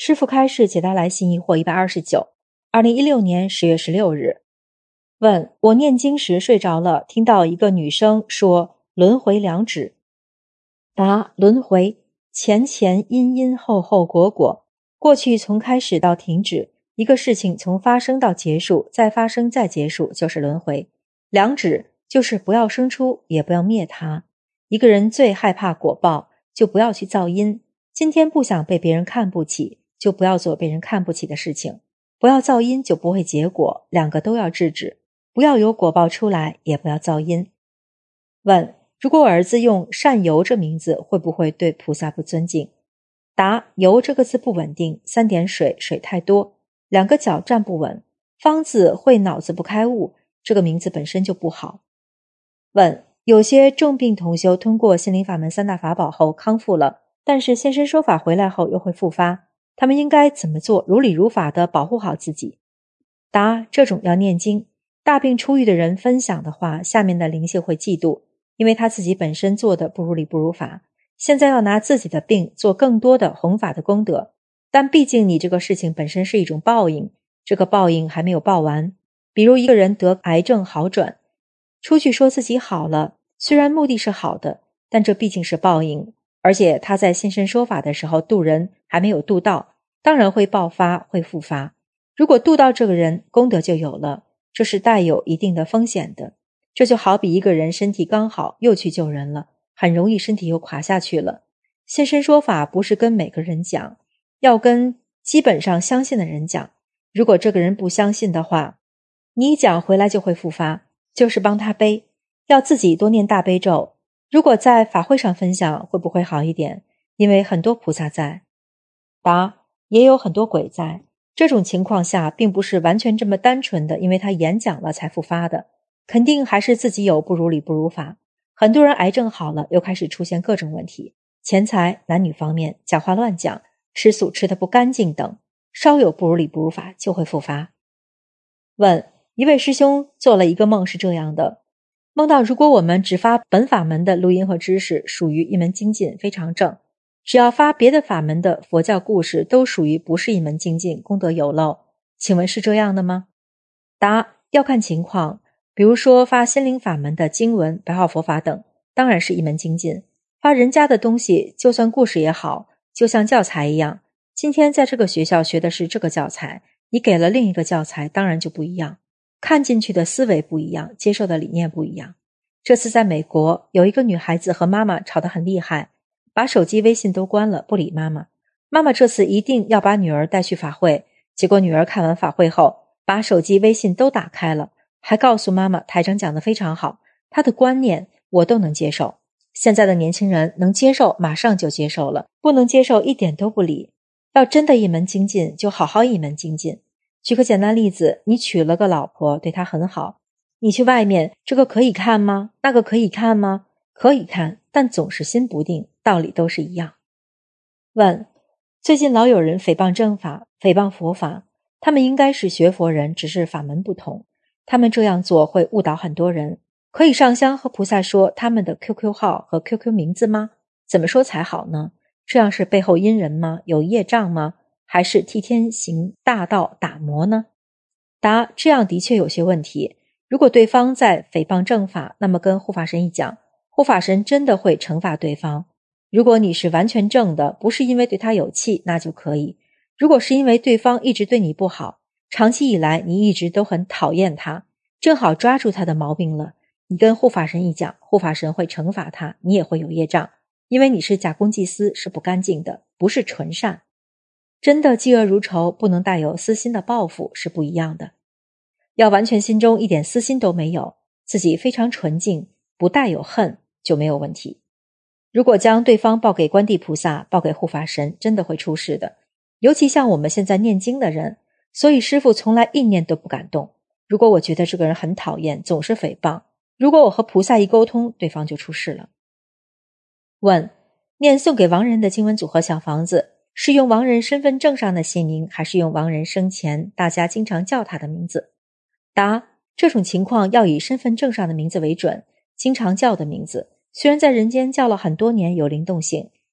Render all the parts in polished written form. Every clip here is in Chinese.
师父开示解答来信疑惑129 2016年10月16日。问：我念经时睡着了，听到一个女生说轮回两指。答：轮回前前因因后后果果，过去从开始到停止，一个事情从发生到结束，再发生再结束，就是轮回。两指就是不要生出也不要灭它。一个人最害怕果报，就不要去造因。今天不想被别人看不起，就不要做被人看不起的事情。不要造因就不会结果，两个都要制止。不要有果报出来，也不要造因。问：如果我儿子用善游这名字，会不会对菩萨不尊敬？答：游这个字不稳定，3点水，水太多，2个脚站不稳，方字会脑子不开悟，这个名字本身就不好。问：有些重病同修通过心灵法门3大法宝后康复了，但是现身说法回来后又会复发，他们应该怎么做，如理如法地保护好自己？答：这种要念经。大病初愈的人分享的话，下面的灵性会嫉妒，因为他自己本身做的不如理不如法，现在要拿自己的病做更多的弘法的功德。但毕竟你这个事情本身是一种报应，这个报应还没有报完。比如一个人得癌症好转，出去说自己好了，虽然目的是好的，但这毕竟是报应，而且他在现身说法的时候度人还没有度到，当然会爆发，会复发。如果度到这个人，功德就有了，这是带有一定的风险的。这就好比一个人身体刚好又去救人了，很容易身体又垮下去了。现身说法不是跟每个人讲，要跟基本上相信的人讲。如果这个人不相信的话，你一讲回来就会复发，就是帮他背，要自己多念大悲咒。如果在法会上分享会不会好一点？因为很多菩萨在。答：也有很多鬼在。这种情况下并不是完全这么单纯的因为他演讲了才复发的，肯定还是自己有不如理不如法。很多人癌症好了又开始出现各种问题，钱财、男女方面，讲话乱讲，吃素吃得不干净等，稍有不如理不如法就会复发。问：一位师兄做了一个梦是这样的，梦到如果我们只发本法门的录音和知识，属于一门精进，非常正。只要发别的法门的佛教故事，都属于不是一门精进，功德有漏。请问是这样的吗？答：要看情况。比如说发心灵法门的经文、白话佛法等，当然是一门精进。发人家的东西，就算故事也好，就像教材一样，今天在这个学校学的是这个教材，你给了另一个教材，当然就不一样，看进去的思维不一样，接受的理念不一样。这次在美国，有一个女孩子和妈妈吵得很厉害，把手机微信都关了，不理妈妈。妈妈这次一定要把女儿带去法会，结果女儿看完法会后，把手机微信都打开了，还告诉妈妈台长讲得非常好，他的观念我都能接受。现在的年轻人能接受马上就接受了，不能接受一点都不理。要真的一门精进，就好好一门精进。举个简单例子，你娶了个老婆，对她很好，你去外面，这个可以看吗？那个可以看吗？可以看，但总是心不定，道理都是一样。问：最近老有人诽谤正法，诽谤佛法，他们应该是学佛人，只是法门不同。他们这样做会误导很多人。可以上香和菩萨说他们的 QQ 号和 QQ 名字吗？怎么说才好呢？这样是背后阴人吗？有业障吗？还是替天行大道打磨呢？答：这样的确有些问题。如果对方在诽谤正法，那么跟护法神一讲，护法神真的会惩罚对方。如果你是完全正的，不是因为对他有气，那就可以。如果是因为对方一直对你不好，长期以来你一直都很讨厌他，正好抓住他的毛病了，你跟护法神一讲，护法神会惩罚他，你也会有业障，因为你是假公济私，是不干净的，不是纯善。真的嫉恶如仇，不能带有私心的报复，是不一样的。要完全心中一点私心都没有，自己非常纯净，不带有恨，就没有问题。如果将对方报给观地菩萨，报给护法神，真的会出事的。尤其像我们现在念经的人，所以师父从来一念都不敢动。如果我觉得这个人很讨厌，总是诽谤，如果我和菩萨一沟通，对方就出事了。问：念送给亡人的经文组合小房子，是用亡人身份证上的姓名，还是用亡人生前大家经常叫他的名字？答：这种情况要以身份证上的名字为准，经常叫的名字，虽然在人间叫了很多年有灵动性，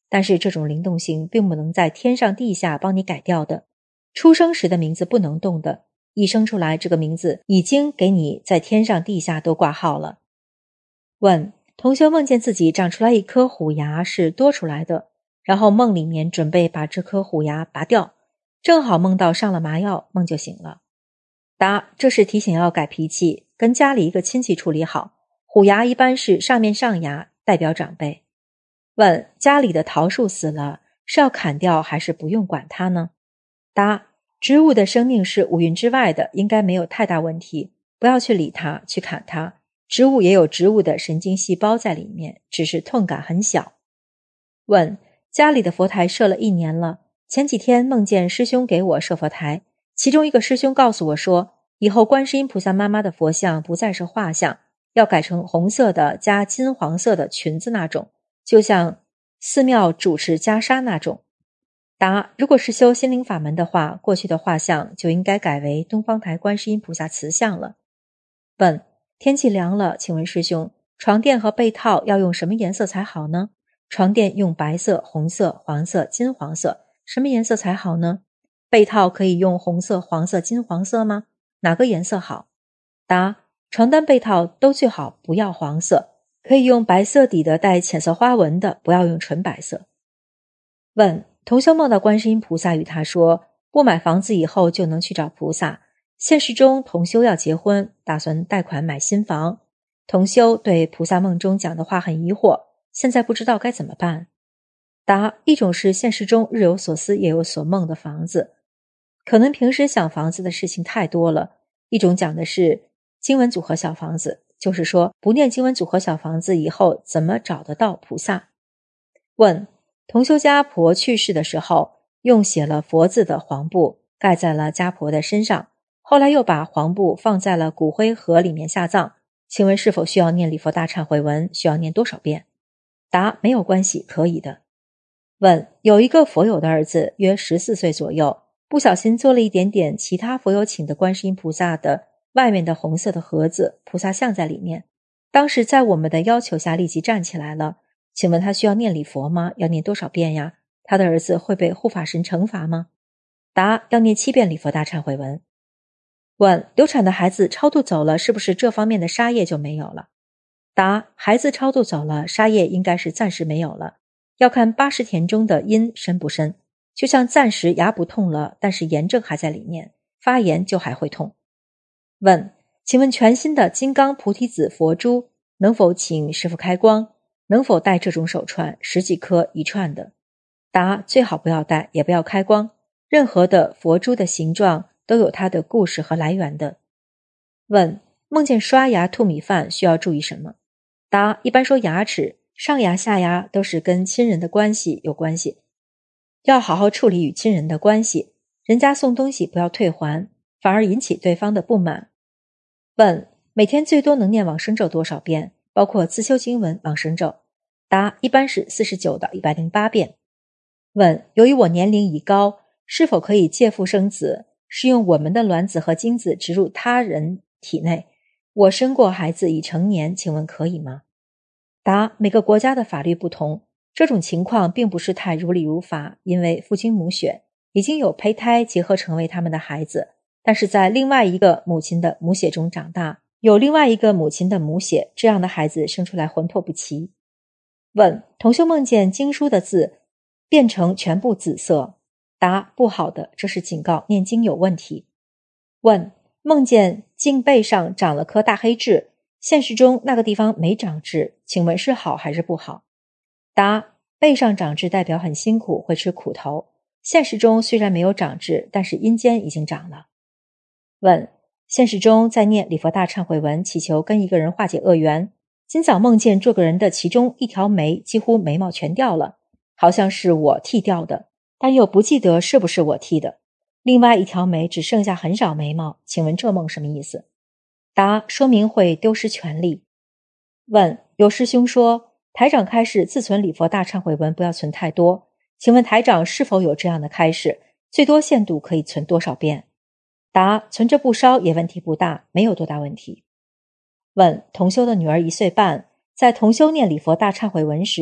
但是这种灵动性并不能在天上地下帮你改掉的。出生时的名字不能动的，一生出来这个名字已经给你在天上地下都挂号了。问：同修梦见自己长出来一颗虎牙是多出来的，然后梦里面准备把这颗虎牙拔掉，正好梦到上了麻药，梦就醒了。答：这是提醒要改脾气，跟家里一个亲戚处理好。虎牙一般是上面上牙，代表长辈。问：家里的桃树死了，是要砍掉还是不用管它呢？答：植物的生命是五蕴之外的，应该没有太大问题，不要去理它，去砍它。植物也有植物的神经细胞在里面，只是痛感很小。问：家里的佛台设了1年了，前几天梦见师兄给我设佛台，其中一个师兄告诉我说，以后观世音菩萨妈妈的佛像不再是画像，要改成红色的加金黄色的裙子那种，就像寺庙主持袈裟那种。答：如果是修心灵法门的话，过去的画像就应该改为东方台观世音菩萨瓷像了。问：天气凉了，请问师兄，床垫和被套要用什么颜色才好呢？床垫用白色、红色、黄色、金黄色，什么颜色才好呢？被套可以用红色、黄色、金黄色吗？哪个颜色好？答：床单被套都最好不要黄色，可以用白色底的带浅色花纹的，不要用纯白色。问：同修梦到观世音菩萨与他说，不买房子以后就能去找菩萨。现实中同修要结婚，打算贷款买新房。同修对菩萨梦中讲的话很疑惑，现在不知道该怎么办。答：一种是现实中日有所思夜有所梦的房子，可能平时想房子的事情太多了。一种讲的是经文组合小房子，就是说不念经文组合小房子以后怎么找得到菩萨。问：同修家婆去世的时候，用写了佛字的黄布盖在了家婆的身上，后来又把黄布放在了骨灰盒里面下葬，请问是否需要念礼佛大忏悔文，需要念多少遍？答：没有关系，可以的。问：有一个佛友的儿子约14岁左右，不小心做了一点点其他佛友请的观世音菩萨的外面的红色的盒子，菩萨像在里面，当时在我们的要求下立即站起来了，请问他需要念礼佛吗？要念多少遍呀？他的儿子会被护法神惩罚吗？答：要念7遍礼佛大忏悔文。问：流产的孩子超度走了，是不是这方面的杀业就没有了？答：孩子超度走了，杀业应该是暂时没有了，要看80田中的因深不深。就像暂时牙不痛了，但是炎症还在里面，发炎就还会痛。问：请问全新的金刚菩提子佛珠能否请师父开光？能否戴这种手串10几颗一串的？答：最好不要戴，也不要开光。任何的佛珠的形状都有它的故事和来源的。问：梦见刷牙吐米饭需要注意什么？答：一般说牙齿上牙下牙都是跟亲人的关系有关系，要好好处理与亲人的关系，人家送东西不要退还，反而引起对方的不满。问：每天最多能念往生咒多少遍，包括自修经文往生咒？答：一般是49到108遍。问：由于我年龄已高，是否可以借腹生子，是用我们的卵子和精子植入他人体内？我生过孩子已成年，请问可以吗？答：每个国家的法律不同，这种情况并不是太如理如法，因为父精母血已经有胚胎结合成为他们的孩子，但是在另外一个母亲的母血中长大，有另外一个母亲的母血，这样的孩子生出来魂魄不齐。问：同修梦见经书的字变成全部紫色。答：不好的，这是警告念经有问题。问：梦见颈背上长了颗大黑痣，现实中那个地方没长痣，请问是好还是不好？答：背上长痣代表很辛苦，会吃苦头。现实中虽然没有长痣，但是阴间已经长了。问：现实中在念礼佛大忏悔文，祈求跟一个人化解恶缘，今早梦见这个人的其中一条眉几乎眉毛全掉了，好像是我剃掉的，但又不记得是不是我剃的。另外一条眉只剩下很少眉毛，请问这梦什么意思？答：说明会丢失权利。问：有师兄说台长开示自存礼佛大忏悔文不要存太多，请问台长是否有这样的开示？最多限度可以存多少遍？答：存着不烧也问题不大，没有多大问题。问：同修的女儿1岁半，在同修念礼佛大忏悔文时，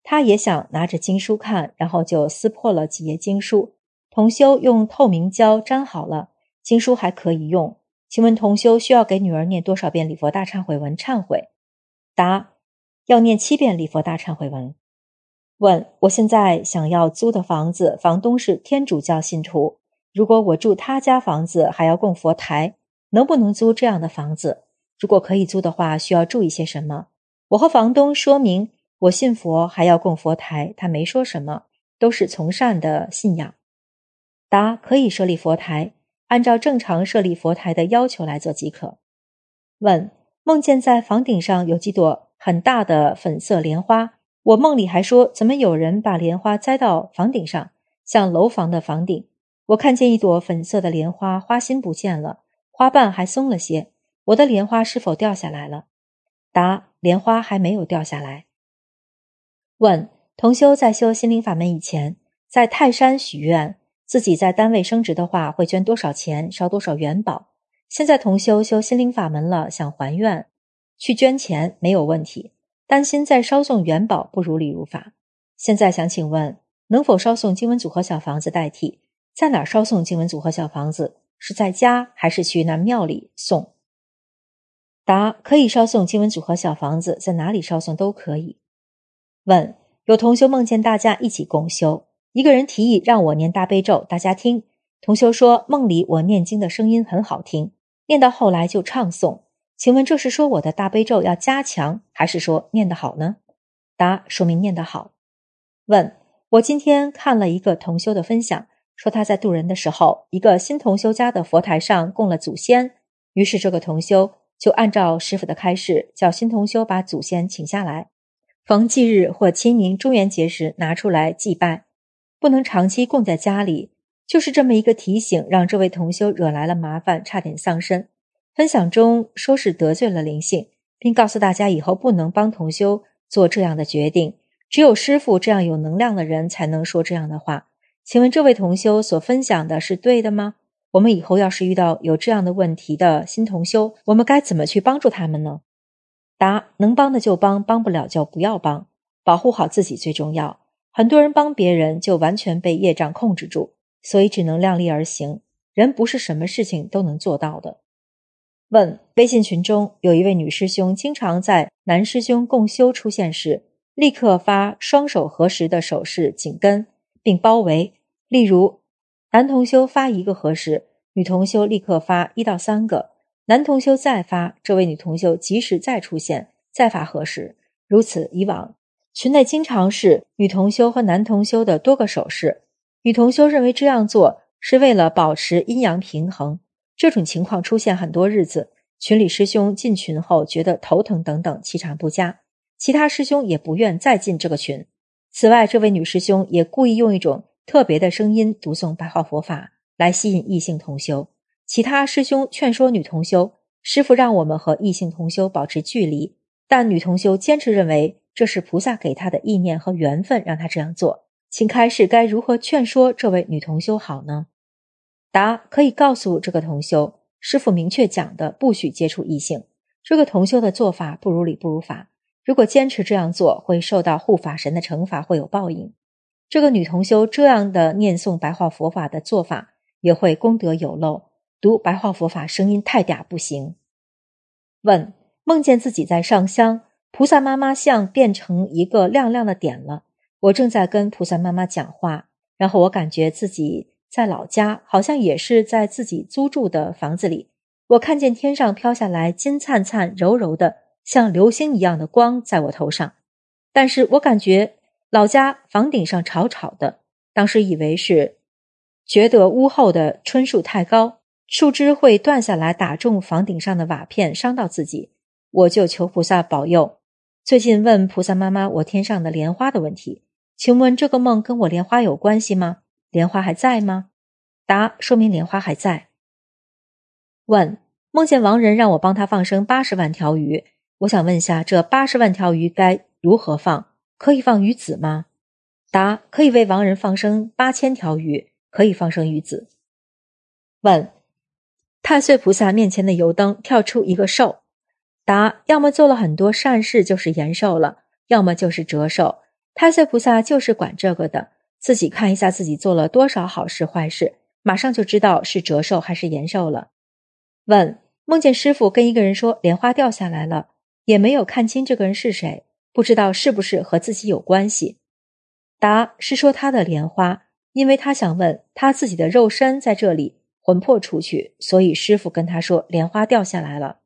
他也想拿着经书看，然后就撕破了几页经书。同修用透明胶粘好了，经书还可以用。请问同修需要给女儿念多少遍礼佛大忏悔文忏悔？答：要念7遍礼佛大忏悔文。问：我现在想要租的房子，房东是天主教信徒，如果我住他家房子还要供佛台，能不能租这样的房子？如果可以租的话，需要注意些什么？我和房东说明我信佛还要供佛台，他没说什么，都是从善的信仰。答：可以设立佛台，按照正常设立佛台的要求来做即可。问：梦见在房顶上有几朵很大的粉色莲花，我梦里还说怎么有人把莲花栽到房顶上，像楼房的房顶。我看见一朵粉色的莲花，花心不见了，花瓣还松了些，我的莲花是否掉下来了？答：莲花还没有掉下来。问：同修在修心灵法门以前，在泰山许愿，自己在单位升职的话会捐多少钱，烧多少元宝。现在同修修心灵法门了，想还愿，去捐钱没有问题，担心再烧送元宝不如理如法。现在想请问，能否烧送经文组合小房子代替？在哪儿烧送经文组合小房子？是在家还是去那庙里送？答：可以烧送经文组合小房子，在哪里烧送都可以。问：有同修梦见大家一起共修，一个人提议让我念大悲咒，大家听。同修说梦里我念经的声音很好听，念到后来就唱诵。请问这是说我的大悲咒要加强，还是说念得好呢？答：说明念得好。问：我今天看了一个同修的分享，说他在渡人的时候，一个新同修家的佛台上供了祖先，于是这个同修就按照师父的开示，叫新同修把祖先请下来，逢忌日或清明中元节时拿出来祭拜，不能长期供在家里。就是这么一个提醒，让这位同修惹来了麻烦，差点丧生。分享中说是得罪了灵性，并告诉大家以后不能帮同修做这样的决定，只有师父这样有能量的人才能说这样的话。请问这位同修所分享的是对的吗？我们以后要是遇到有这样的问题的新同修，我们该怎么去帮助他们呢？答：能帮的就帮，帮不了就不要帮，保护好自己最重要。很多人帮别人就完全被业障控制住，所以只能量力而行，人不是什么事情都能做到的。问：微信群中有一位女师兄，经常在男师兄共修出现时，立刻发双手合十的手势紧跟并包围，例如男同修发1个合十，女同修立刻发1到3个，男同修再发，这位女同修即时再出现，再发合十，如此以往。群内经常是女同修和男同修的多个手势，女同修认为这样做是为了保持阴阳平衡，这种情况出现很多日子，群里师兄进群后觉得头疼等等，气场不佳，其他师兄也不愿再进这个群。此外，这位女师兄也故意用一种特别的声音读诵白话佛法来吸引异性同修，其他师兄劝说女同修，师父让我们和异性同修保持距离，但女同修坚持认为这是菩萨给她的意念和缘分让她这样做，请开示该如何劝说这位女同修好呢？答：可以告诉这个同修，师父明确讲的不许接触异性，这个同修的做法不如理不如法，如果坚持这样做会受到护法神的惩罚，会有报应。这个女同修这样的念诵白话佛法的做法也会功德有漏，读白话佛法声音太嗲不行。问：梦见自己在上香，菩萨妈妈像变成一个亮亮的点了，我正在跟菩萨妈妈讲话，然后我感觉自己在老家，好像也是在自己租住的房子里，我看见天上飘下来金灿灿柔柔的像流星一样的光在我头上，但是我感觉老家房顶上吵吵的，当时以为是觉得屋后的椿树太高，树枝会断下来打中房顶上的瓦片，伤到自己，我就求菩萨保佑。最近问菩萨妈妈我天上的莲花的问题，请问这个梦跟我莲花有关系吗？莲花还在吗？答：说明莲花还在。问：梦见亡人让我帮他放生80万条鱼，我想问下这80万条鱼该如何放？可以放鱼子吗？答：可以为亡人放生8000条鱼，可以放生鱼子。问：太岁菩萨面前的油灯跳出一个寿，答：要么做了很多善事就是延寿了，要么就是折寿， 太岁菩萨就是管这个的，自己看一下自己做了多少好事坏事，马上就知道是折寿还是延寿了。问，梦见师父跟一个人说莲花掉下来了，也没有看清这个人是谁，不知道是不是和自己有关系。答，是说他的莲花，因为他想问他自己的肉身在这里，魂魄出去，所以师父跟他说莲花掉下来了。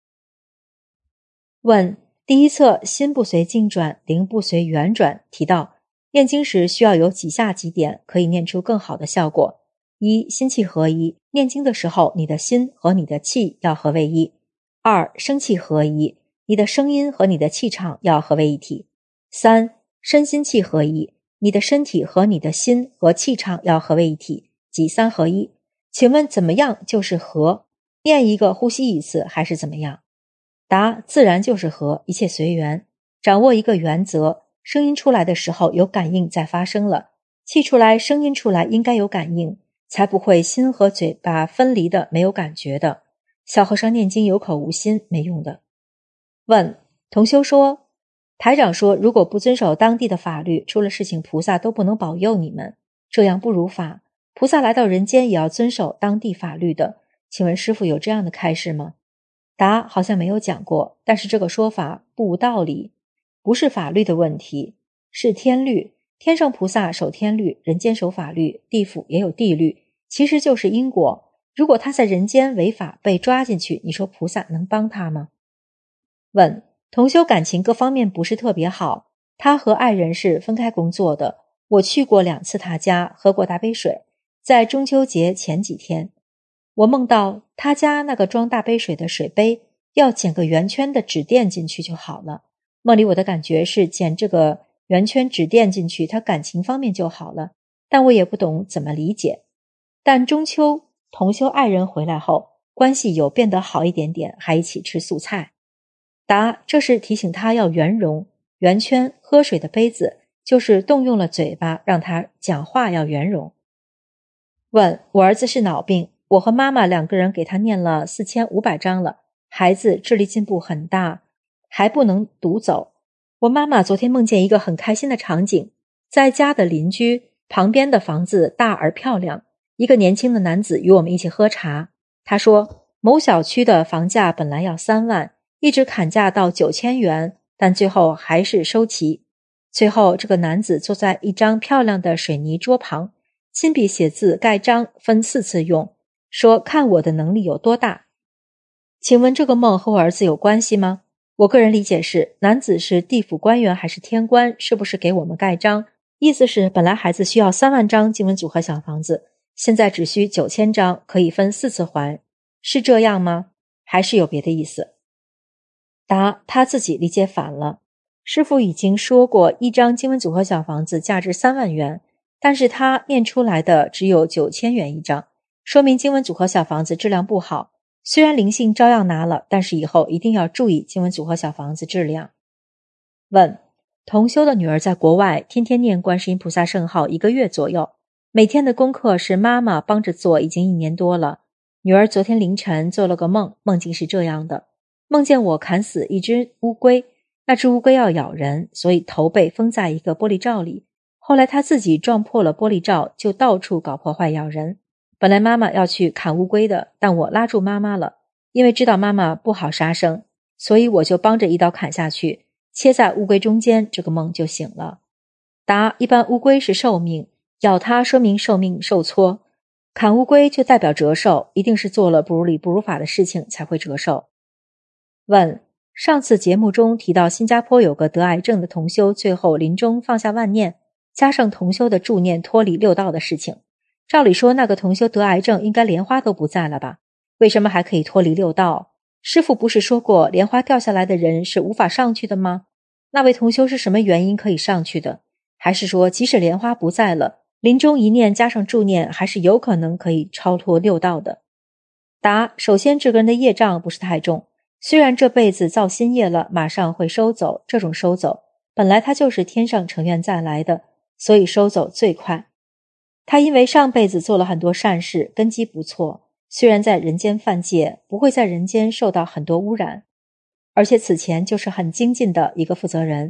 问，第一册心不随境转，灵不随缘转提到，念经时需要有几下几点可以念出更好的效果。一，心气合一，念经的时候你的心和你的气要合为一。二，声气合一，你的声音和你的气场要合为一体。三，身心气合一，你的身体和你的心和气场要合为一体，即三合一。请问怎么样就是合？念一个呼吸一次还是怎么样？答，自然就是合，一切随缘。掌握一个原则，声音出来的时候有感应再发声了，气出来声音出来应该有感应，才不会心和嘴巴分离的没有感觉的。小和尚念经有口无心，没用的。问，同修说，台长说如果不遵守当地的法律，出了事情菩萨都不能保佑你们，这样不如法。菩萨来到人间也要遵守当地法律的，请问师父有这样的开示吗？答，好像没有讲过，但是这个说法不无道理。不是法律的问题，是天律。天上菩萨守天律，人间守法律，地府也有地律，其实就是因果。如果他在人间违法被抓进去，你说菩萨能帮他吗？问，同修感情各方面不是特别好，他和爱人是分开工作的，我去过2次他家，喝过大杯水，在中秋节前几天，我梦到他家那个装大杯水的水杯要剪个圆圈的纸垫进去就好了。梦里我的感觉是剪这个圆圈纸垫进去，他感情方面就好了，但我也不懂怎么理解。但中秋同修爱人回来后，关系有变得好一点点，还一起吃素菜。答，这是提醒他要圆融，圆圈喝水的杯子就是动用了嘴巴，让他讲话要圆融。问，我儿子是脑病，我和妈妈2个人给他念了4500章了，孩子智力进步很大，还不能独走。我妈妈昨天梦见一个很开心的场景，在家的邻居旁边的房子大而漂亮，一个年轻的男子与我们一起喝茶。他说，某小区的房价本来要3万，一直砍价到9000元，但最后还是收齐。最后这个男子坐在一张漂亮的水泥桌旁，亲笔写字盖章，分4次用，说看我的能力有多大。请问这个梦和我儿子有关系吗？我个人理解是，男子是地府官员还是天官，是不是给我们盖章？意思是本来孩子需要3万张经文组合小房子，现在只需9000张，可以分4次还，是这样吗？还是有别的意思？答，他自己理解反了。师父已经说过，一张经文组合小房子价值3万元，但是他念出来的只有9000元一张，说明经文组合小房子质量不好。虽然灵性照样拿了，但是以后一定要注意经文组合小房子质量。问，同修的女儿在国外天天念观世音菩萨圣号1个月左右，每天的功课是妈妈帮着做，已经1年多了。女儿昨天凌晨做了个梦，梦境是这样的，梦见我砍死一只乌龟，那只乌龟要咬人，所以头被封在一个玻璃罩里，后来她自己撞破了玻璃罩，就到处搞破坏咬人。本来妈妈要去砍乌龟的，但我拉住妈妈了，因为知道妈妈不好杀生，所以我就帮着一刀砍下去，切在乌龟中间，这个梦就醒了。答，一般乌龟是寿命，咬它说明寿命受挫，砍乌龟就代表折寿，一定是做了不如理不如法的事情才会折寿。问，上次节目中提到新加坡有个得癌症的同修，最后临终放下万念，加上同修的助念脱离六道的事情，照理说那个同修得癌症应该莲花都不在了吧？为什么还可以脱离六道？师父不是说过莲花掉下来的人是无法上去的吗？那位同修是什么原因可以上去的？还是说即使莲花不在了，临终一念加上助念还是有可能可以超脱六道的？答，首先这个人的业障不是太重，虽然这辈子造新业了，马上会收走，这种收走本来他就是天上成愿再来的，所以收走最快。他因为上辈子做了很多善事，根基不错，虽然在人间犯戒，不会在人间受到很多污染，而且此前就是很精进的一个负责人。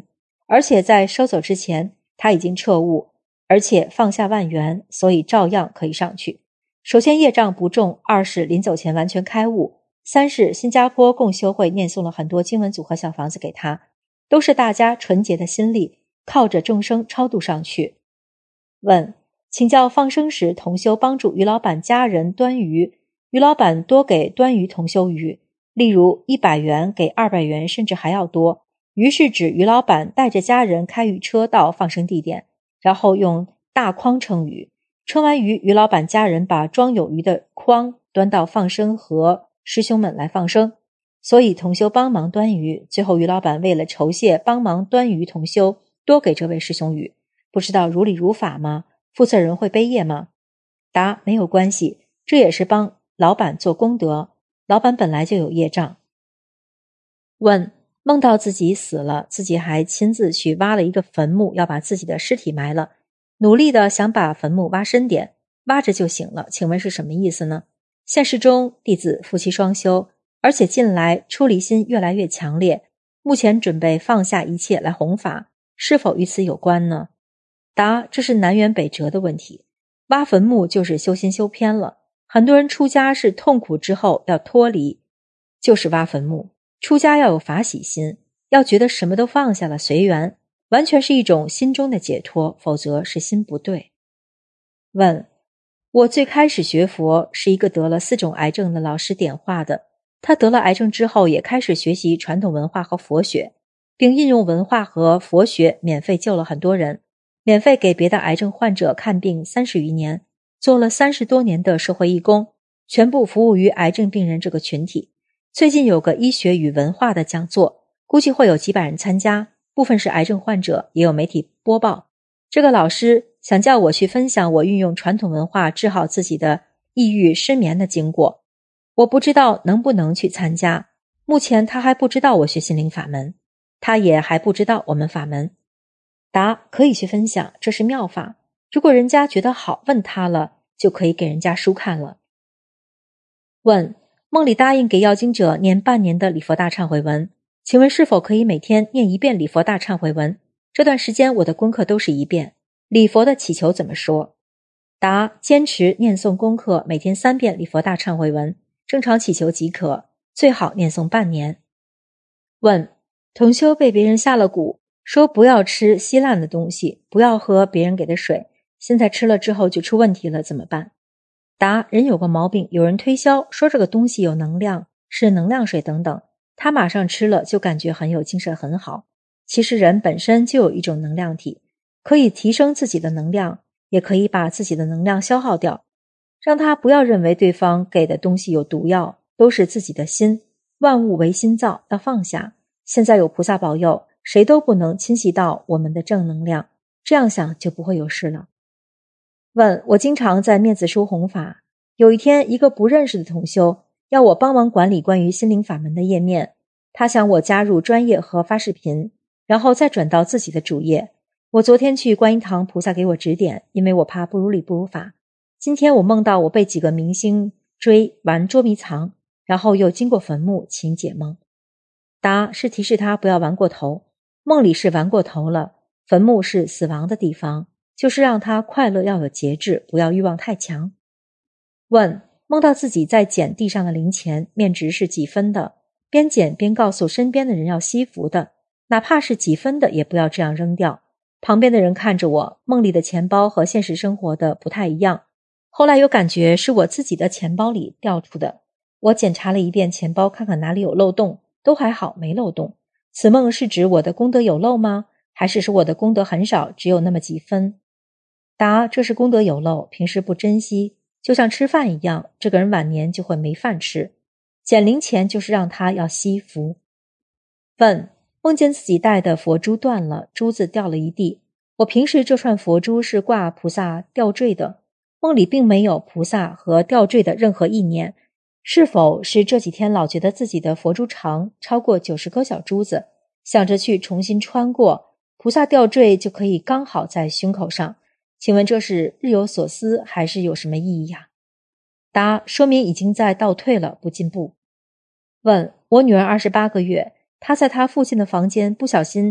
而且在收走之前，他已经彻悟，而且放下万缘，所以照样可以上去。首先业障不重，二是临走前完全开悟，三是新加坡共修会念诵了很多经文组合小房子给他，都是大家纯洁的心力，靠着众生超度上去。问，请教放生时同修帮助于老板家人端鱼，于老板多给端鱼同修鱼，例如100元给200元甚至还要多，鱼是指于老板带着家人开鱼车到放生地点，然后用大筐称鱼，称完鱼，于老板家人把装有鱼的筐端到放生和师兄们来放生，所以同修帮忙端鱼，最后于老板为了酬谢帮忙端鱼同修，多给这位师兄鱼，不知道如理如法吗？负责人会背业吗？答，没有关系，这也是帮老板做功德，老板本来就有业障。问，梦到自己死了，自己还亲自去挖了一个坟墓，要把自己的尸体埋了，努力的想把坟墓挖深点，挖着就醒了，请问是什么意思呢？现实中弟子夫妻双修，而且近来出离心越来越强烈，目前准备放下一切来弘法，是否与此有关呢？答，这是南辕北辙的问题。挖坟墓就是修心修偏了，很多人出家是痛苦之后要脱离，就是挖坟墓。出家要有法喜心，要觉得什么都放下了，随缘，完全是一种心中的解脱，否则是心不对。问，我最开始学佛是一个得了4种癌症的老师点化的，他得了癌症之后也开始学习传统文化和佛学，并应用文化和佛学免费救了很多人，免费给别的癌症患者看病30余年，做了30多年的社会义工，全部服务于癌症病人这个群体。最近有个医学与文化的讲座，估计会有几百人参加，部分是癌症患者，也有媒体播报。这个老师想叫我去分享我运用传统文化治好自己的抑郁失眠的经过，我不知道能不能去参加。目前他还不知道我学心灵法门，他也还不知道我们法门。答，可以去分享，这是妙法，如果人家觉得好，问他了，就可以给人家书看了。问，梦里答应给要经者念半年的礼佛大忏悔文，请问是否可以每天念1遍礼佛大忏悔文？这段时间我的功课都是1遍，礼佛的祈求怎么说？答，坚持念诵功课，每天3遍礼佛大忏悔文，正常祈求即可，最好念诵半年。问，同修被别人下了蛊，说不要吃稀烂的东西，不要喝别人给的水，现在吃了之后就出问题了，怎么办？答，人有个毛病，有人推销说这个东西有能量，是能量水等等，他马上吃了就感觉很有精神很好。其实人本身就有一种能量体，可以提升自己的能量，也可以把自己的能量消耗掉。让他不要认为对方给的东西有毒药，都是自己的心，万物唯心造，要放下。现在有菩萨保佑，谁都不能侵袭到我们的正能量，这样想就不会有事了。问，我经常在面子书弘法，有一天一个不认识的同修要我帮忙管理关于心灵法门的页面，他想我加入专业和发视频，然后再转到自己的主页。我昨天去观音堂，菩萨给我指点，因为我怕不如理不如法。今天我梦到我被几个明星追玩捉迷藏，然后又经过坟墓，请解梦。答，是提示他不要玩过头，梦里是玩过头了，坟墓是死亡的地方，就是让他快乐要有节制，不要欲望太强。问，梦到自己在捡地上的零钱，面值是几分的，边捡边告诉身边的人要惜福的，哪怕是几分的也不要这样扔掉。旁边的人看着我，梦里的钱包和现实生活的不太一样，后来有感觉是我自己的钱包里掉出的。我检查了一遍钱包，看看哪里有漏洞，都还好，没漏洞。此梦是指我的功德有漏吗？还是说我的功德很少，只有那么几分？答，这是功德有漏，平时不珍惜，就像吃饭一样，这个人晚年就会没饭吃。捡零钱就是让他要惜福。问，梦见自己戴的佛珠断了，珠子掉了一地。我平时这串佛珠是挂菩萨吊坠的，梦里并没有菩萨和吊坠的任何意念，是否是这几天老觉得自己的佛珠长超过90颗小珠子，想着去重新穿过，菩萨吊坠就可以刚好在胸口上？请问这是日有所思还是有什么意义呀？答，说明已经在倒退了，不进步。问，我女儿28个月，她在她父亲的房间不小心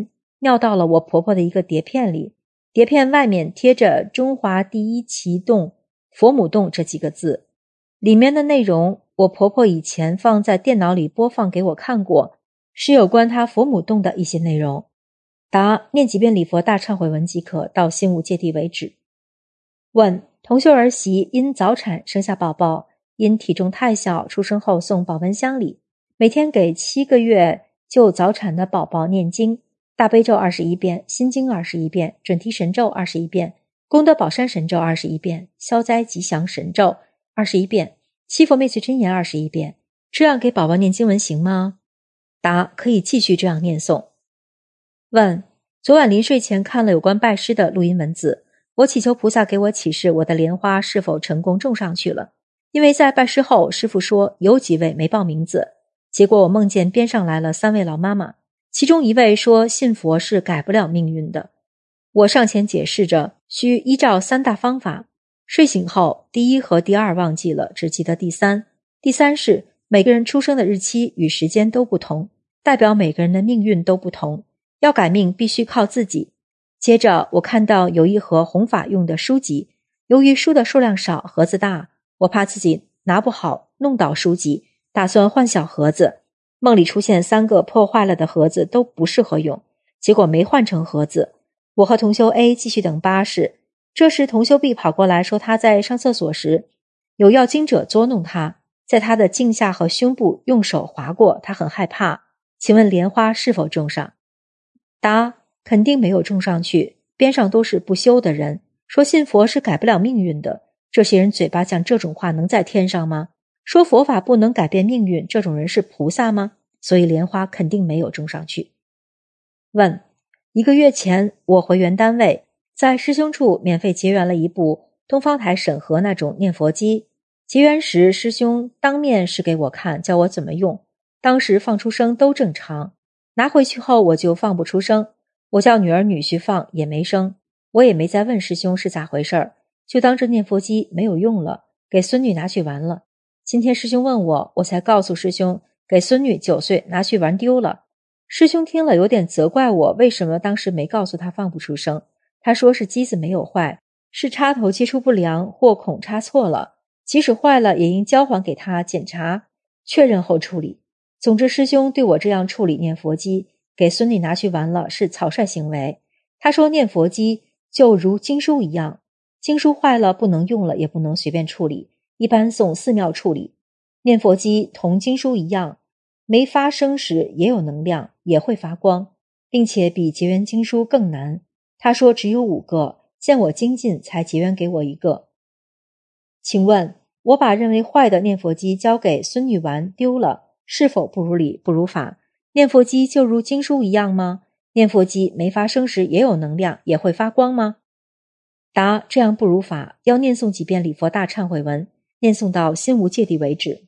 尿到了我婆婆的一个碟片里，碟片外面贴着中华第一奇洞佛母洞这几个字，里面的内容我婆婆以前放在电脑里播放给我看过，是有关她佛母洞的一些内容。答：念几遍礼佛大忏悔文即可，到心无芥蒂为止。问：同修儿媳因早产生下宝宝，因体重太小，出生后送保温箱里，每天给7个月就早产的宝宝念经，大悲咒21遍，心经21遍，准提神咒21遍，功德宝山神咒21遍，消灾吉祥神咒21遍，七佛灭罪真言21遍，这样给宝宝念经文行吗？答：可以继续这样念诵。问：昨晚临睡前看了有关拜师的录音文字，我祈求菩萨给我启示我的莲花是否成功种上去了，因为在拜师后师父说有几位没报名字，结果我梦见边上来了3位老妈妈，其中一位说信佛是改不了命运的，我上前解释着需依照3大方法，睡醒后第1和第2忘记了，只记得第3。第3是每个人出生的日期与时间都不同，代表每个人的命运都不同，要改命必须靠自己。接着我看到有一盒弘法用的书籍，由于书的数量少，盒子大，我怕自己拿不好弄倒书籍，打算换小盒子。梦里出现3个破坏了的盒子都不适合用，结果没换成盒子。我和同修 A 继续等巴士，这时同修 B 跑过来说他在上厕所时有要经者捉弄他，在他的颈下和胸部用手划过，他很害怕。请问莲花是否种上？答：肯定没有种上去，边上都是不修的人，说信佛是改不了命运的，这些人嘴巴讲这种话能在天上吗？说佛法不能改变命运，这种人是菩萨吗？所以莲花肯定没有种上去。问：1个月前我回原单位，在师兄处免费结缘了一部东方台审核那种念佛机，结缘时师兄当面试给我看，教我怎么用，当时放出声都正常，拿回去后我就放不出声，我叫女儿女婿放也没声，我也没再问师兄是咋回事儿，就当这念佛机没有用了，给孙女拿去玩了。今天师兄问我，我才告诉师兄给孙女9岁拿去玩丢了。师兄听了有点责怪我为什么当时没告诉他放不出声，他说是机子没有坏，是插头接触不良或孔插错了，即使坏了也应交还给他检查确认后处理。总之师兄对我这样处理念佛机给孙女拿去玩了是草率行为。他说念佛机就如经书一样，经书坏了不能用了也不能随便处理，一般送寺庙处理。念佛机同经书一样，没发声时也有能量，也会发光，并且比结缘经书更难。他说只有5个，见我精进才结缘给我1个。请问我把认为坏的念佛机交给孙女玩丢了，是否不如理不如法？念佛机就如经书一样吗？念佛机没发声时也有能量，也会发光吗？答：这样不如法，要念诵几遍礼佛大忏悔文，念诵到心无芥蒂为止。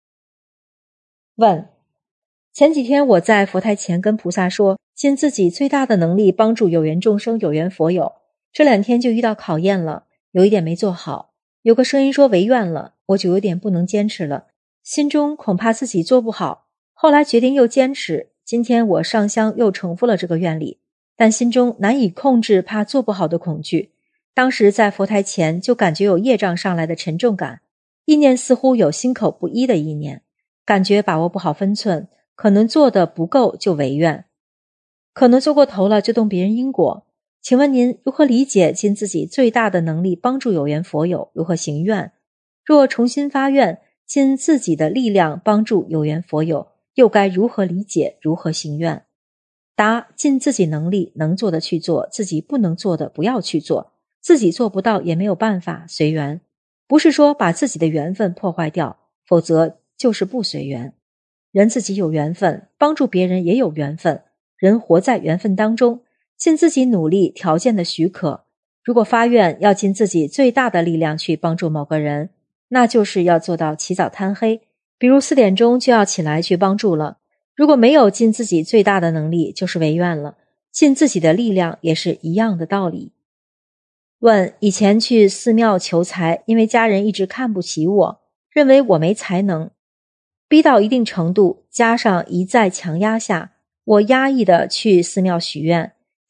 问：前几天我在佛台前跟菩萨说，尽自己最大的能力帮助有缘众生、有缘佛友，这2天就遇到考验了，有一点没做好，有个声音说违愿了，我就有点不能坚持了，心中恐怕自己做不好，后来决定又坚持。今天我上香又重复了这个愿力，但心中难以控制怕做不好的恐惧。当时在佛台前就感觉有业障上来的沉重感，意念似乎有心口不一的意念，感觉把握不好分寸，可能做的不够就违愿，可能做过头了就动别人因果。请问您如何理解尽自己最大的能力帮助有缘佛友，如何行愿？若重新发愿尽自己的力量帮助有缘佛友，又该如何理解，如何行愿？答：尽自己能力能做的去做，自己不能做的不要去做，自己做不到也没有办法，随缘。不是说把自己的缘分破坏掉，否则就是不随缘。人自己有缘分，帮助别人也有缘分，人活在缘分当中，尽自己努力条件的许可。如果发愿要尽自己最大的力量去帮助某个人，那就是要做到起早贪黑，比如4点钟就要起来去帮助了。如果没有尽自己最大的能力，就是违愿了。尽自己的力量也是一样的道理。问：以前去寺庙求财，因为家人一直看不起我，认为我没才能，逼到一定程度，加上一再强压下，我压抑的去寺庙许愿，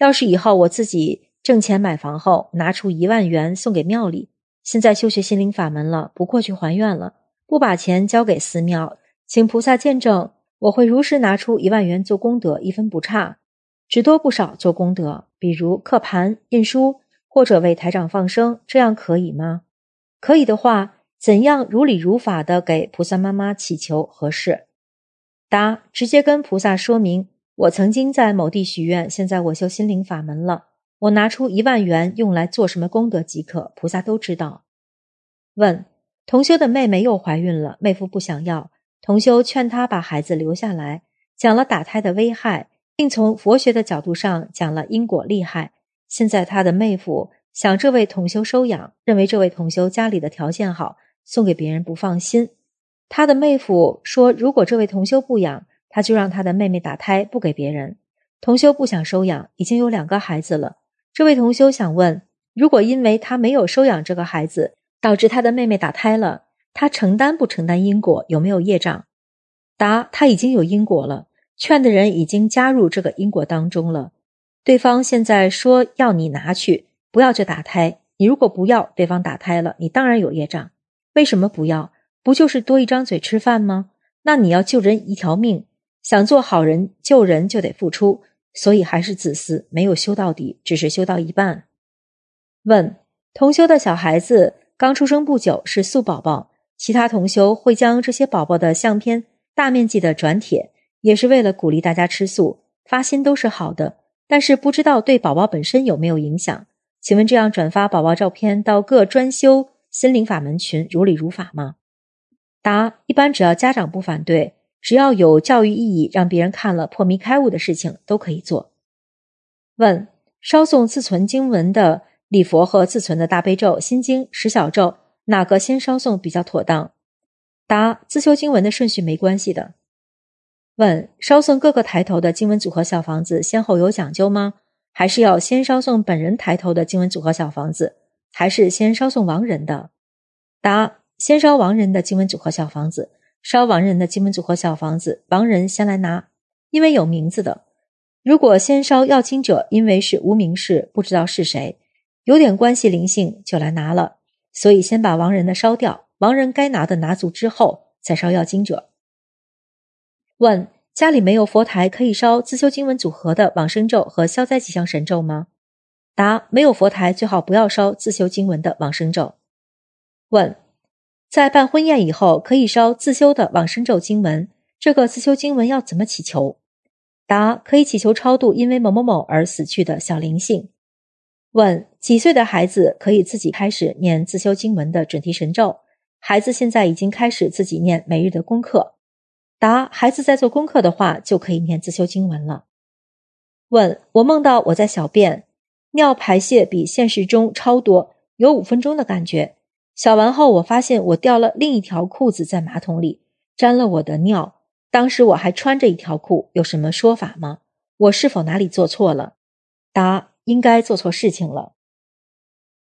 要是以后我自己挣钱买房后，拿出1万元送给庙里，现在修学心灵法门了，不过去还愿了，不把钱交给寺庙，请菩萨见证，我会如实拿出1万元做功德，一分不差，只多不少做功德，比如刻盘、印书，或者为台长放生，这样可以吗？可以的话，怎样如理如法地给菩萨妈妈祈求合适？答：直接跟菩萨说明，我曾经在某地许愿，现在我修心灵法门了，我拿出1万元用来做什么功德即可，菩萨都知道。问：同修的妹妹又怀孕了，妹夫不想要，同修劝她把孩子留下来，讲了打胎的危害，并从佛学的角度上讲了因果利害。现在她的妹夫想这位同修收养，认为这位同修家里的条件好，送给别人不放心。他的妹夫说，如果这位同修不养，他就让他的妹妹打胎，不给别人。同修不想收养，已经有2个孩子了。这位同修想问，如果因为他没有收养这个孩子，导致他的妹妹打胎了，他承担不承担因果，有没有业障？答：他已经有因果了，劝的人已经加入这个因果当中了。对方现在说要你拿去，不要就打胎，你如果不要，对方打胎了，你当然有业障。为什么不要？不就是多一张嘴吃饭吗？那你要救人一条命，想做好人救人就得付出，所以还是自私，没有修到底，只是修到一半。问：同修的小孩子刚出生不久，是素宝宝，其他同修会将这些宝宝的相片大面积的转帖，也是为了鼓励大家吃素，发心都是好的，但是不知道对宝宝本身有没有影响。请问这样转发宝宝照片到各专修心灵法门群如理如法吗？答：一般只要家长不反对，只要有教育意义，让别人看了破迷开悟的事情都可以做。问：烧诵自存经文的礼佛和自存的大悲咒、心经、十小咒，哪个先烧诵比较妥当？答：自修经文的顺序没关系的。问：烧诵各个抬头的经文组合小房子先后有讲究吗？还是要先烧诵本人抬头的经文组合小房子，还是先烧诵亡人的？答：先烧亡人的经文组合小房子，烧亡人的经文组合小房子，亡人先来拿，因为有名字的。如果先烧要经者，因为是无名氏，不知道是谁，有点关系灵性就来拿了，所以先把亡人的烧掉，亡人该拿的拿足之后，再烧要经者。问：家里没有佛台，可以烧自修经文组合的往生咒和消灾吉祥神咒吗？答：没有佛台，最好不要烧自修经文的往生咒。问：在办婚宴以后，可以烧自修的往生咒经文，这个自修经文要怎么祈求？答：可以祈求超度因为某某某而死去的小灵性。问：几岁的孩子可以自己开始念自修经文的准提神咒？孩子现在已经开始自己念每日的功课。答：孩子在做功课的话，就可以念自修经文了。问：我梦到我在小便，尿排泄比现实中超多，有5分钟的感觉。小完后，我发现我掉了另一条裤子在马桶里，沾了我的尿。当时我还穿着一条裤，有什么说法吗？我是否哪里做错了？答：应该做错事情了。